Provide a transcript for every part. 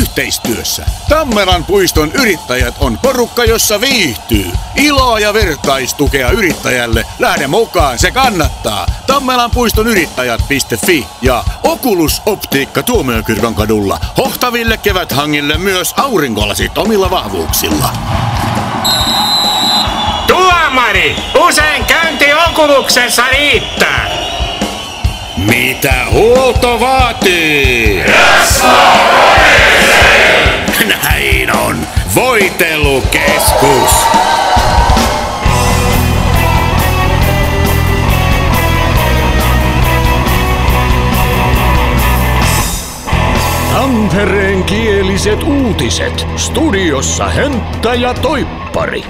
yhteistyössä. Tammelan puiston yrittäjät on porukka, jossa viihtyy. Iloa ja vertaistukea yrittäjälle. Lähde mukaan, se kannattaa. Tammelanpuiston-yrittäjät.fi ja Oculus Optiikka Tuomiokirkon kadulla. Hohtaville keväthangille myös aurinkolasit omilla vahvuuksilla. Tuomari! Usein käynti Oculuksessa riittää. Mitä huolto vaatii? Näin on. Voitelukeskus. Tampereen kieliset uutiset. Studiossa Hönttä ja Toippari.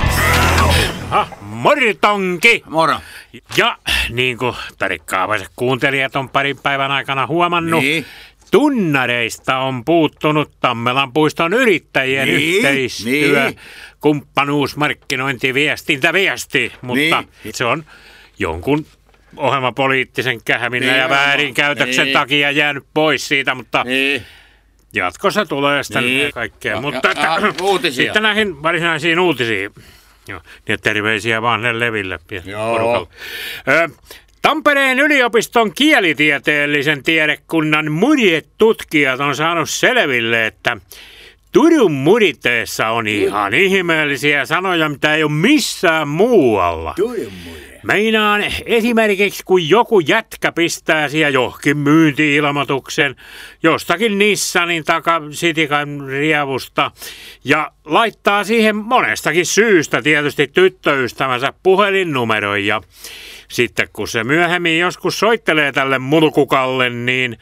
Moritonki! Moro. Ja niin kuin tarikkaavaiset kuuntelijat on parin päivän aikana huomannut, Niin. Tunnareista on puuttunut Tammelan puiston yrittäjien yhteistyö, kumppanuus, markkinointi, viestintäviesti, mutta se on jonkun ohjelmapoliittisen kähminnän ja väärinkäytöksen takia jäänyt pois siitä, mutta jatkossa tulee sitten kaikkea. Mutta sitten näihin varsinaisiin uutisiin. Joo, niin terveisiä vaan ne leville porukalle. Tampereen yliopiston kielitieteellisen tiedekunnan murjetutkijat on saanut selville, että Turun muriteessa on ihan ihmeellisiä sanoja, mitä ei ole missään muualla. Meinaan esimerkiksi, kun joku jätkä pistää siellä johonkin myynti-ilmoituksen jostakin Nissanin Sitikan rievusta ja laittaa siihen monestakin syystä tietysti tyttöystävänsä puhelinnumeron ja sitten kun se myöhemmin joskus soittelee tälle mulkukalle, niin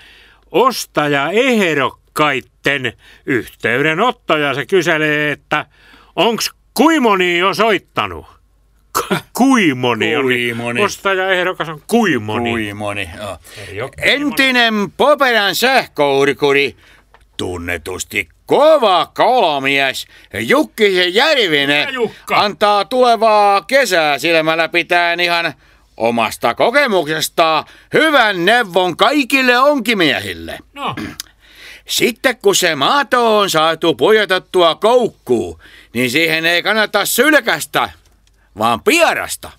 ostajaehdokkaitten yhteydenottoja se kyselee, että onks Kuimoni jo soittanut? Kuimoni on. Ostajaehdokas on Kuimoni. Entinen Poperan sähköurkuri, tunnetusti kova kolomies Jukkisen Järvinen antaa tulevaa kesää silmällä pitäen ihan omasta kokemuksestaan hyvän neuvon kaikille onkimiehille. No. Sitten kun se maato on saatu pujotettua koukkuun, niin siihen ei kannata sylkästä, vaan pierasta.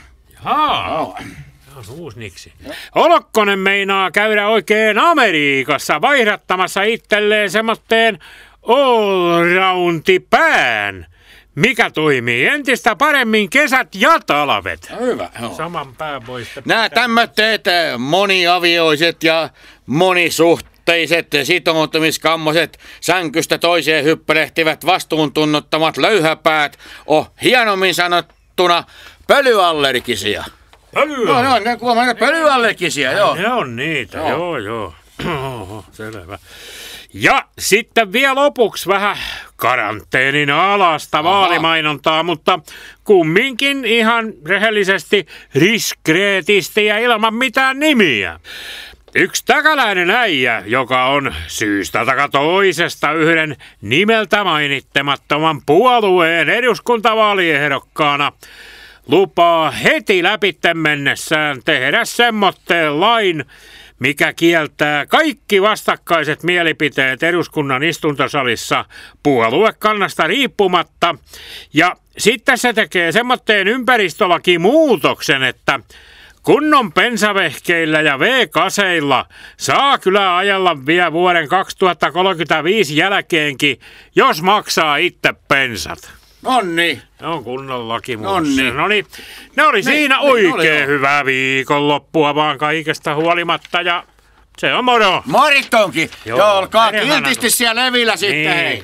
Uusniksi. Olokkonen meinaa käydä oikein Amerikassa vaihdattamassa itselleen semmoitteen allroundi-pään, mikä toimii entistä paremmin kesät ja talvet. Hyvä. Saman pään voisi. Nämä tämmöitteet moniavioiset ja monisuhteiset sitoutumiskammoset sänkystä toiseen hyppelehtivät vastuuntunnottomat löyhäpäät on hienommin sanottuna pölyallergisia. Pölyallergisia, joo. Ne on niitä, joo. Selvä. Ja sitten vielä lopuksi vähän karanteenin alasta vaalimainontaa, mutta kumminkin ihan rehellisesti, diskreetisti ja ilman mitään nimiä. Yksi täkäläinen äijä, joka on syystä taka toisesta yhden nimeltä mainittamattoman puolueen eduskuntavaaliehdokkaana, lupaa heti läpitten mennessään tehdä semmoitteen lain, mikä kieltää kaikki vastakkaiset mielipiteet eduskunnan istuntosalissa puoluekannasta riippumatta. Ja sitten se tekee semmoitteen ympäristölakimuutoksen, että kunnon pensavehkeillä ja V-kaseilla saa kyllä ajella vielä vuoden 2035 jälkeenkin, jos maksaa itse pensat. Nonni. Ne on kunnon lakimuutos. Noniin. Ne oli siinä oikein hyvää viikonloppua vaan kaikesta huolimatta ja se on moro. Moritonki. Joo, olkaa kiltisti siellä levillä sitten. Hei.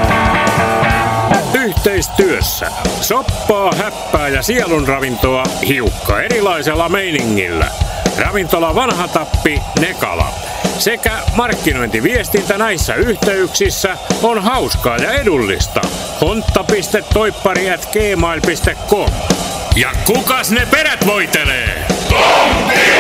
Yhteistyössä soppaa, häppää ja sielunravintoa hiukka erilaisella meiningillä. Ravintola Vanha Tappi Nekala. Sekä markkinointiviestintä näissä yhteyksissä on hauskaa ja edullista. hontta.toippari@gmail.com. Ja kukas ne perät voitelee? Tommi!